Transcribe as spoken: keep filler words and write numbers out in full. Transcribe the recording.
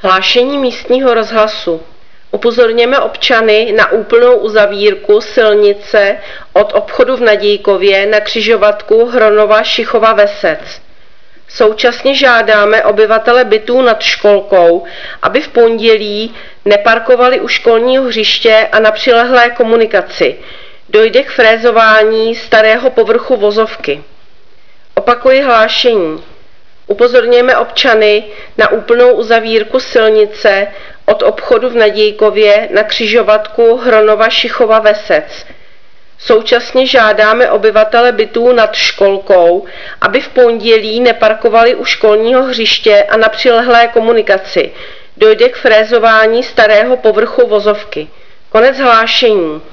Hlášení místního rozhlasu. Upozorněme občany na úplnou uzavírku silnice od obchodu v Nadějkově na křižovatku Hronova Šichova Vesec. Současně žádáme obyvatele bytů nad školkou, aby v pondělí neparkovali u školního hřiště a na přilehlé komunikaci. Dojde k frézování starého povrchu vozovky. Opakuji hlášení. Upozorněme občany na úplnou uzavírku silnice od obchodu v Nadějkově na křižovatku Hronova Šichova Vesec. Současně žádáme obyvatele bytů nad školkou, aby v pondělí neparkovali u školního hřiště a na přilehlé komunikaci. Dojde k frézování starého povrchu vozovky. Konec hlášení.